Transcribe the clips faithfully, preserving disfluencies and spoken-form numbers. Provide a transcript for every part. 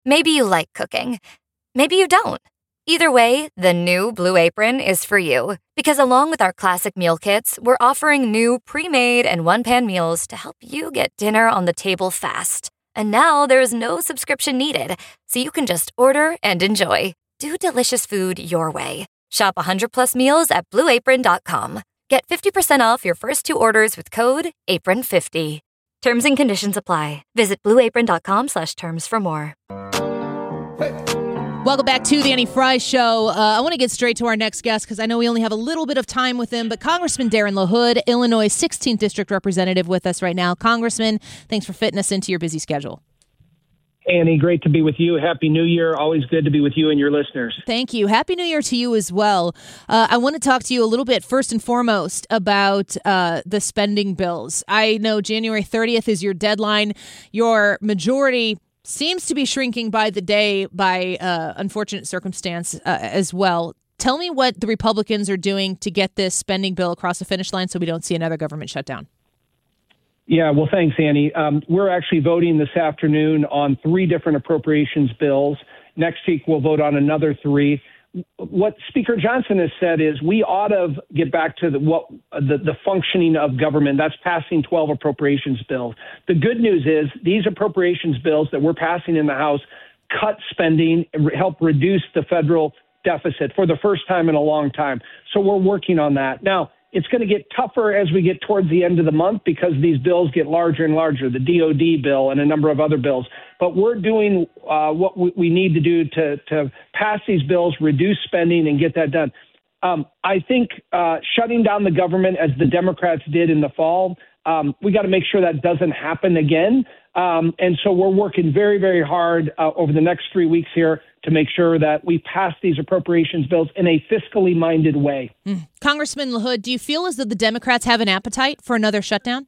Maybe you like cooking. Maybe you don't. Either way, the new Blue Apron is for you. Because along with our classic meal kits, we're offering new pre-made and one-pan meals to help you get dinner on the table fast. And now there's no subscription needed, so you can just order and enjoy. Do delicious food your way. Shop one hundred plus meals at blue apron dot com. Get fifty percent off your first two orders with code apron fifty. Terms and conditions apply. Visit blue apron dot com slash terms for more. Welcome back to the Annie Frey Show. Uh, I want to get straight to our next guest because I know we only have a little bit of time with him, but Congressman Darren LaHood, Illinois sixteenth District Representative with us right now. Congressman, thanks for fitting us into your busy schedule. Annie, great to be with you. Happy New Year. Always good to be with you and your listeners. Thank you. Happy New Year to you as well. Uh, I want to talk to you a little bit, first and foremost, about uh, the spending bills. I know January thirtieth is your deadline. Your majority seems to be shrinking by the day by uh, unfortunate circumstance uh, as well. Tell me what the Republicans are doing to get this spending bill across the finish line so we don't see another government shutdown. Yeah, well, thanks, Annie. Um, we're actually voting this afternoon on three different appropriations bills. Next week, we'll vote on another three. What Speaker Johnson has said is we ought to get back to the, what the, the functioning of government. That's passing twelve appropriations bills. The good news is these appropriations bills that we're passing in the House cut spending, help reduce the federal deficit for the first time in a long time. So we're working on that. Now, it's going to get tougher as we get towards the end of the month because these bills get larger and larger, the D O D bill and a number of other bills. But we're doing uh, what we, we need to do to, to pass these bills, reduce spending, and get that done. Um, I think uh, shutting down the government, as the Democrats did in the fall, um, we got to make sure that doesn't happen again. Um, and so we're working very, very hard uh, over the next three weeks here to make sure that we pass these appropriations bills in a fiscally minded way. Mm. Congressman LaHood, do you feel as though the Democrats have an appetite for another shutdown?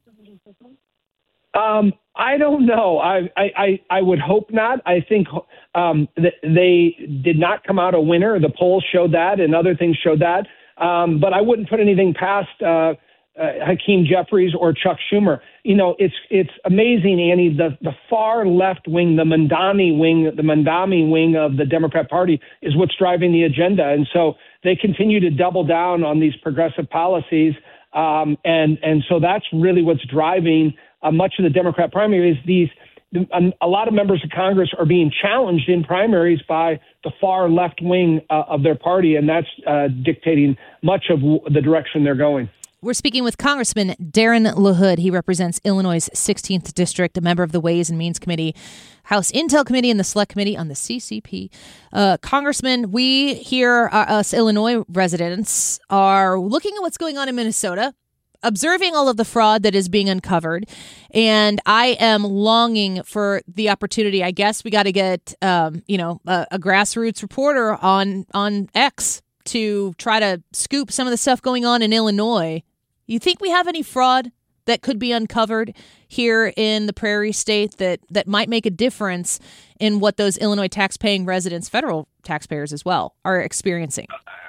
Um, I don't know. I, I, I would hope not. I think um, that they did not come out a winner. The polls showed that and other things showed that. Um, but I wouldn't put anything past uh, uh, Hakeem Jeffries or Chuck Schumer. You know, it's it's amazing, Annie, the, the far left wing, the Mamdani wing, the Mamdani wing of the Democrat Party is what's driving the agenda. And so they continue to double down on these progressive policies. Um, and, and so that's really what's driving uh, much of the Democrat primary is these a lot of members of Congress are being challenged in primaries by the far left wing uh, of their party, and that's uh, dictating much of w- the direction they're going. We're speaking with Congressman Darren LaHood. He represents Illinois' sixteenth District, a member of the Ways and Means Committee, House Intel Committee, and the Select Committee on the C C P. Uh, Congressman, we here, uh, us Illinois residents, are looking at what's going on in Minnesota, observing all of the fraud that is being uncovered, and I am longing for the opportunity. I guess we got to get, um, you know, a, a grassroots reporter on on X to try to scoop some of the stuff going on in Illinois. You think we have any fraud that could be uncovered here in the Prairie State that, that might make a difference in what those Illinois taxpaying residents, federal taxpayers as well, are experiencing?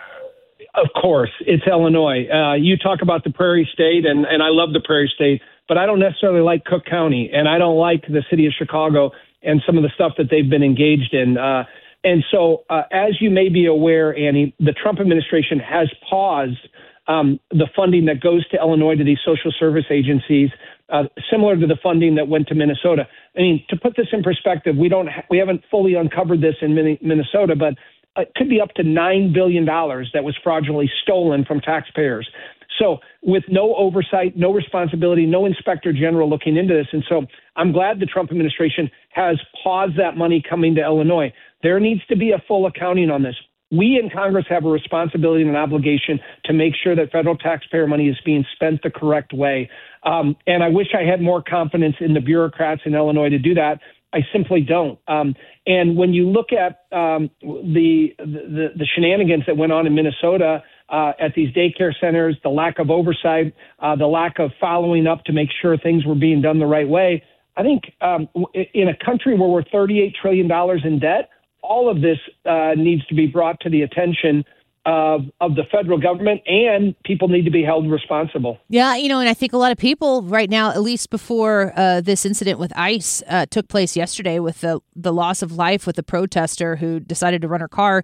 Of course, it's Illinois. Uh, you talk about the Prairie State, and, and I love the Prairie State, but I don't necessarily like Cook County, and I don't like the city of Chicago and some of the stuff that they've been engaged in. Uh, and so, uh, as you may be aware, Annie, the Trump administration has paused um, the funding that goes to Illinois to these social service agencies, uh, similar to the funding that went to Minnesota. I mean, to put this in perspective, we don't ha- we haven't fully uncovered this in Min- Minnesota, but it could be up to nine billion dollars that was fraudulently stolen from taxpayers. So with no oversight, no responsibility, no inspector general looking into this. And so I'm glad the Trump administration has paused that money coming to Illinois. There needs to be a full accounting on this. We in Congress have a responsibility and an obligation to make sure that federal taxpayer money is being spent the correct way. Um, and I wish I had more confidence in the bureaucrats in Illinois to do that. I simply don't. Um, and when you look at um, the, the the shenanigans that went on in Minnesota uh, at these daycare centers, the lack of oversight, uh, the lack of following up to make sure things were being done the right way, I think um, in a country where we're thirty-eight trillion dollars in debt, all of this uh, needs to be brought to the attention of, of the federal government, and people need to be held responsible. Yeah, you know, and I think a lot of people right now, at least before uh, this incident with ICE uh, took place yesterday with the, the loss of life with a protester who decided to run her car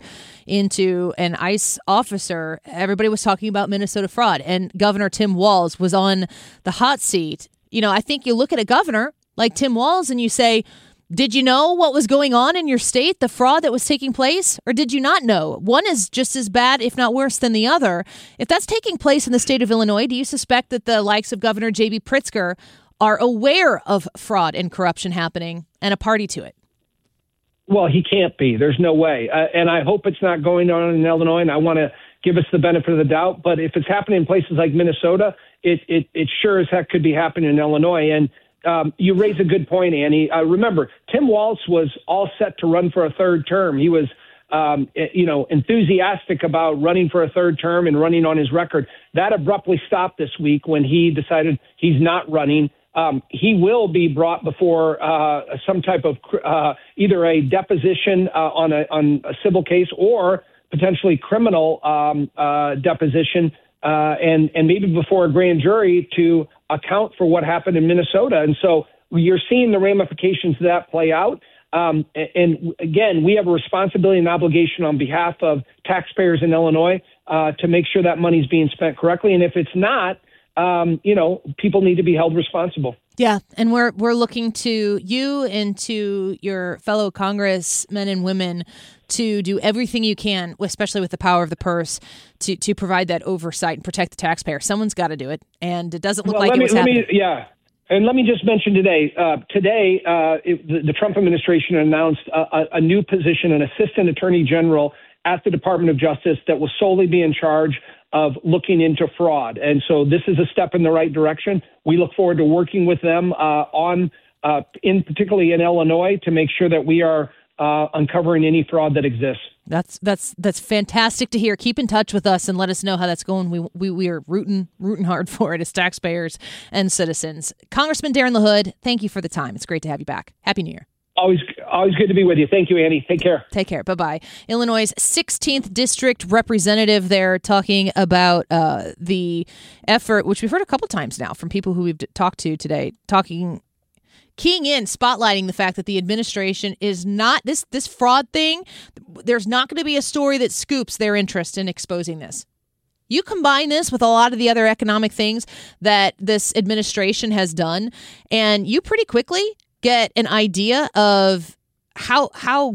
into an ICE officer, everybody was talking about Minnesota fraud. And Governor Tim Walz was on the hot seat. You know, I think you look at a governor like Tim Walz and you say, did you know what was going on in your state, the fraud that was taking place, or did you not know? One is just as bad, if not worse, than the other. If that's taking place in the state of Illinois, do you suspect that the likes of Governor J B Pritzker are aware of fraud and corruption happening and a party to it? Well, he can't be. There's no way. Uh, and I hope it's not going on in Illinois, and I want to give us the benefit of the doubt. But if it's happening in places like Minnesota, it, it, it sure as heck could be happening in Illinois. And Um, you raise a good point, Annie. Uh, remember, Tim Walz was all set to run for a third term. He was, um, you know, enthusiastic about running for a third term and running on his record. That abruptly stopped this week when he decided he's not running. Um, he will be brought before uh, some type of uh, either a deposition uh, on a on a civil case or potentially criminal um, uh, deposition, uh, and and maybe before a grand jury to account for what happened in Minnesota. And so you're seeing the ramifications of that play out. Um, and again, we have a responsibility and obligation on behalf of taxpayers in Illinois uh, to make sure that money's being spent correctly. And if it's not, um, you know, people need to be held responsible. Yeah, and we're we're looking to you and to your fellow congressmen and women to do everything you can, especially with the power of the purse, to, to provide that oversight and protect the taxpayer. Someone's got to do it, and it doesn't look well, like let it me, was let happening. Me, yeah, and let me just mention today, uh, today uh, it, the, the Trump administration announced a, a, a new position, an assistant attorney general at the Department of Justice that will solely be in charge of looking into fraud. And so this is a step in the right direction. We look forward to working with them uh, on, uh, in particularly in Illinois, to make sure that we are uh, uncovering any fraud that exists. That's that's that's fantastic to hear. Keep in touch with us and let us know how that's going. We we, we are rooting rooting hard for it as taxpayers and citizens. Congressman Darren LaHood, thank you for the time. It's great to have you back. Happy New Year. Always, always good to be with you. Thank you, Annie. Take care. Take care. Bye-bye. Illinois' sixteenth District Representative there talking about uh, the effort, which we've heard a couple times now from people who we've talked to today, talking, keying in, spotlighting the fact that the administration is not, this, this fraud thing, there's not going to be a story that scoops their interest in exposing this. You combine this with a lot of the other economic things that this administration has done, and you pretty quickly get an idea of how how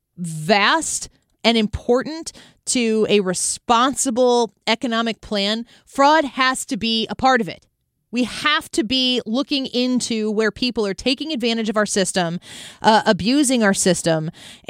vast and important to a responsible economic plan fraud has to be a part of it. We have to be looking into where people are taking advantage of our system, uh, abusing our system,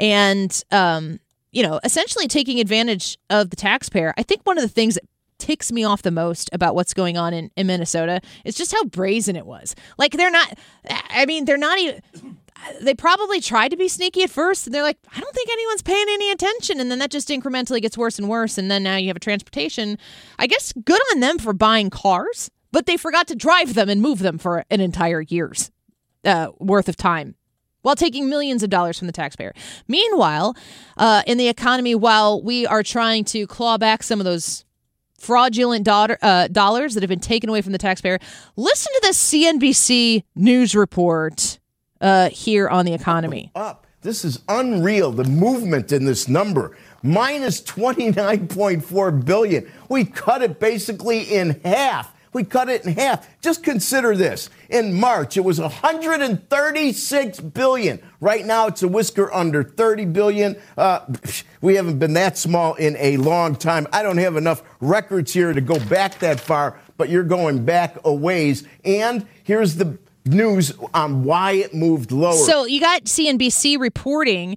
and um, you know, essentially taking advantage of the taxpayer. I think one of the things that ticks me off the most about what's going on in, in Minnesota is just how brazen it was. Like, they're not, I mean, they're not even, they probably tried to be sneaky at first, and they're like, I don't think anyone's paying any attention. And then that just incrementally gets worse and worse. And then now you have a transportation, I guess good on them for buying cars, but they forgot to drive them and move them for an entire year's uh, worth of time, while taking millions of dollars from the taxpayer. Meanwhile, uh, in the economy, while we are trying to claw back some of those fraudulent daughter, uh, dollars that have been taken away from the taxpayer, listen to this C N B C News report uh, here on the economy. Up. This is unreal, the movement in this number. Minus twenty-nine point four billion dollars. We cut it basically in half. We cut it in half. Just consider this. In March, it was one hundred thirty-six billion dollars. Right now, it's a whisker under thirty billion dollars. Uh, we haven't been that small in a long time. I don't have enough records here to go back that far, but you're going back a ways. And here's the news on why it moved lower. So you got C N B C reporting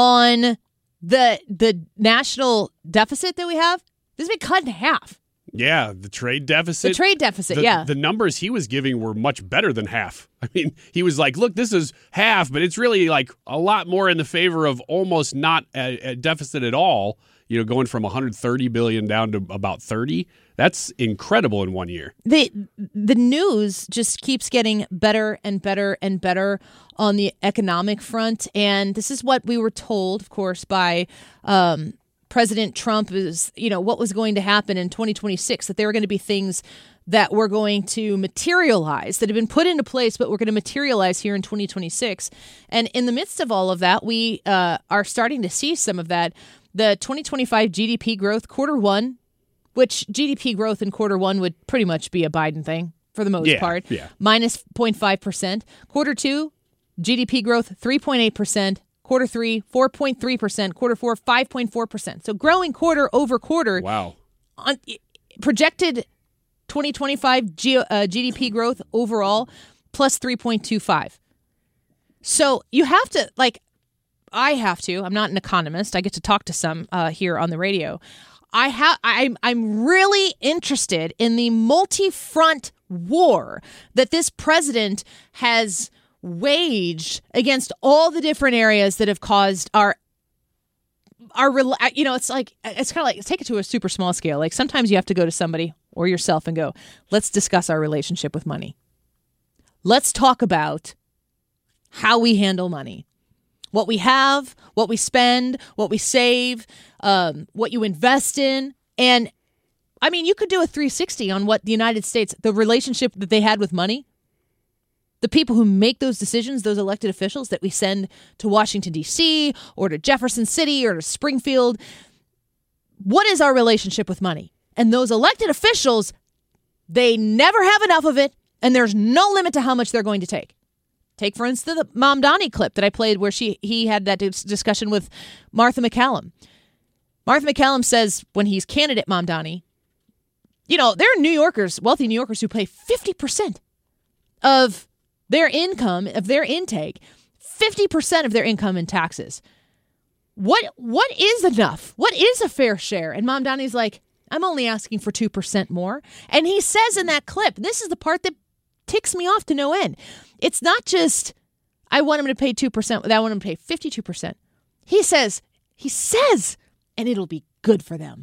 on the the national deficit that we have. This has been cut in half. Yeah, the trade deficit. The trade deficit, the, yeah. The numbers he was giving were much better than half. I mean, he was like, look, this is half, but it's really like a lot more in the favor of almost not a, a deficit at all, you know, going from one hundred thirty billion dollars down to about thirty. That's incredible in one year. The the news just keeps getting better and better and better on the economic front. And this is what we were told, of course, by um, President Trump is, you know, what was going to happen in twenty twenty-six, that there were going to be things that were going to materialize, that have been put into place, but we're going to materialize here in twenty twenty-six. And in the midst of all of that, we uh, are starting to see some of that. The twenty twenty-five G D P growth, quarter one, which G D P growth in quarter one would pretty much be a Biden thing for the most yeah, part, yeah. minus zero point five percent. Quarter two, G D P growth, three point eight percent. Quarter three, four point three percent. Quarter four, five point four percent. So growing quarter over quarter. Wow. On, projected twenty twenty-five G, uh, G D P growth overall, plus three point two five. So you have to, like, I have to, I'm not an economist. I get to talk to some uh, here on the radio. I have, I'm, I'm really interested in the multi-front war that this president has waged against all the different areas that have caused our our you know, it's like, it's kind of like, take it to a super small scale. Like, sometimes you have to go to somebody or yourself and go, let's discuss our relationship with money. Let's talk about how we handle money, what we have, what we spend, what we save, um, what you invest in. And I mean, you could do a three sixty on what the United States, the relationship that they had with money. The people who make those decisions, those elected officials that we send to Washington, D C, or to Jefferson City, or to Springfield, what is our relationship with money? And those elected officials, they never have enough of it, and there's no limit to how much they're going to take. Take, for instance, the Mamdani clip that I played where she he had that discussion with Martha McCallum. Martha McCallum says when he's candidate Mamdani, you know, there are New Yorkers, wealthy New Yorkers, who pay fifty percent of their income, of their intake, fifty percent of their income in taxes. What what is enough? What is a fair share? And Mamdani's like, I'm only asking for two percent more. And he says in that clip, this is the part that ticks me off to no end. It's not just, I want him to pay two percent, I want him to pay fifty-two percent. He says, he says, and it'll be good for them.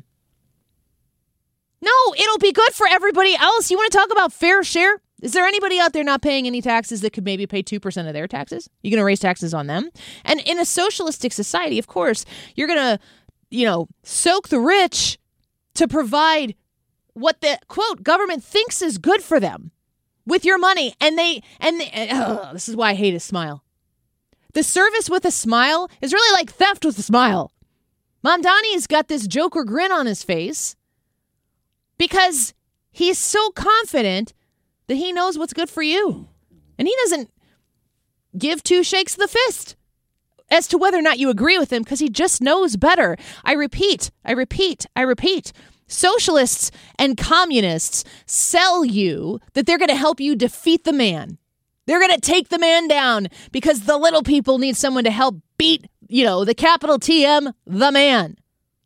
No, it'll be good for everybody else. You want to talk about fair share? Is there anybody out there not paying any taxes that could maybe pay two percent of their taxes? You're going to raise taxes on them? And in a socialistic society, of course, you're going to, you know, soak the rich to provide what the, quote, government thinks is good for them with your money. And they, and they, uh, this is why I hate a smile. The service with a smile is really like theft with a smile. Mamdani's got this Joker grin on his face because he's so confident that he knows what's good for you. And he doesn't give two shakes of the fist as to whether or not you agree with him, because he just knows better. I repeat, I repeat, I repeat. Socialists and communists sell you that they're going to help you defeat the man. They're going to take the man down because the little people need someone to help beat, you know, the capital T M, the man.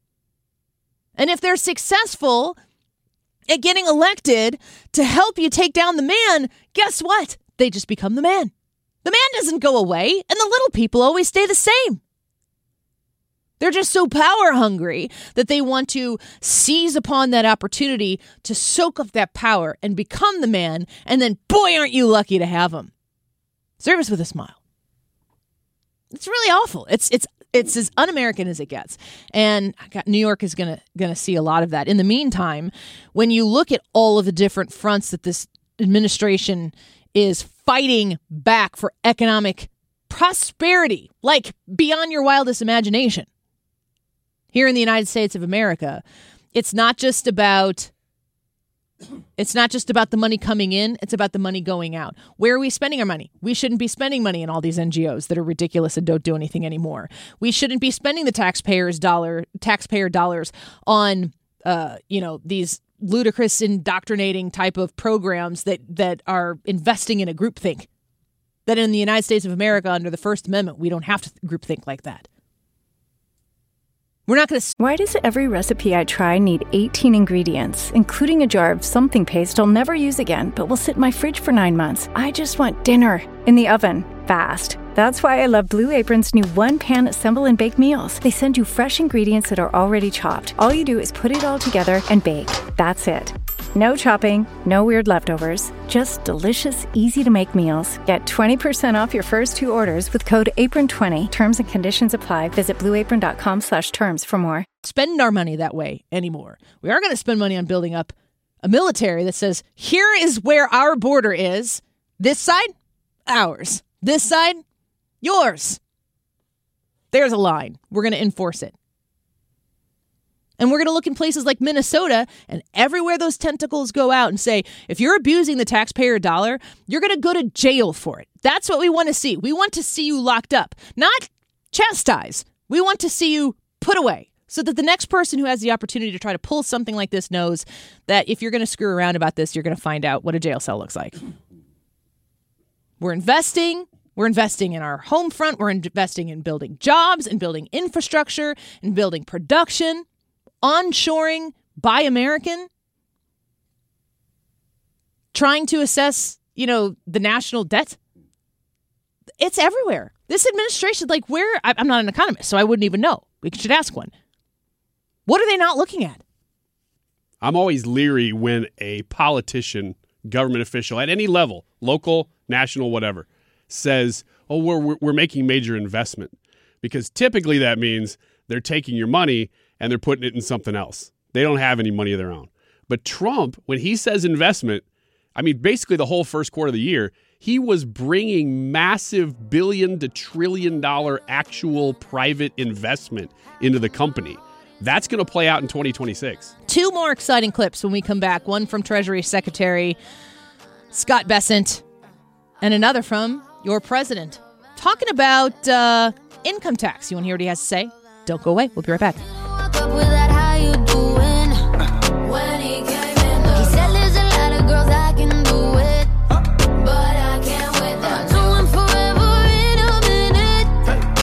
And if they're successful at getting elected to help you take down the man, guess what? They just become the man. The man doesn't go away, and the little people always stay the same. They're just so power hungry that they want to seize upon that opportunity to soak up that power and become the man, and then, boy, aren't you lucky to have him. Service with a smile. It's really awful. It's it's It's as un-American as it gets. And New York is going to going to see a lot of that. In the meantime, when you look at all of the different fronts that this administration is fighting back for economic prosperity, like beyond your wildest imagination, here in the United States of America, it's not just about It's not just about the money coming in. It's about the money going out. Where are we spending our money? We shouldn't be spending money in all these N G Os that are ridiculous and don't do anything anymore. We shouldn't be spending the taxpayers' dollar, taxpayer dollars on, uh, you know, these ludicrous indoctrinating type of programs that, that are investing in a groupthink. That in the United States of America, under the First Amendment, we don't have to groupthink like that. We're not going to... Why does every recipe I try need eighteen ingredients, including a jar of something paste I'll never use again, but will sit in my fridge for nine months? I just want dinner in the oven, fast. That's why I love Blue Apron's new one-pan assemble and bake meals. They send you fresh ingredients that are already chopped. All you do is put it all together and bake. That's it. No chopping, no weird leftovers, just delicious, easy-to-make meals. Get twenty percent off your first two orders with code apron twenty. Terms and conditions apply. Visit blueapron.com slash terms for more. spend our money that way anymore. We are going to spend money on building up a military that says, here is where our border is. This side, ours. This side, yours. There's a line. We're going to enforce it. And we're going to look in places like Minnesota and everywhere those tentacles go out and say, if you're abusing the taxpayer dollar, you're going to go to jail for it. That's what we want to see. We want to see you locked up, not chastised. We want to see you put away so that the next person who has the opportunity to try to pull something like this knows that if you're going to screw around about this, you're going to find out what a jail cell looks like. We're investing. We're investing in our home front. We're investing in building jobs and building infrastructure and building production. Onshoring, buy American, trying to assess, you know, the national debt. It's everywhere. This administration, like where, I'm not an economist, so I wouldn't even know. We should ask one. What are they not looking at? I'm always leery when a politician, government official at any level, local, national, whatever, says, oh, we're, we're making major investment. Because typically that means they're taking your money and they're putting it in something else. They don't have any money of their own. But Trump, when he says investment, I mean, basically the whole first quarter of the year, he was bringing massive billion to trillion dollar actual private investment into the company. That's going to play out in twenty twenty-six. Two more exciting clips when we come back. One from Treasury Secretary Scott Bessent and another from your president talking about uh, income tax. You want to hear what he has to say? Don't go away. We'll be right back.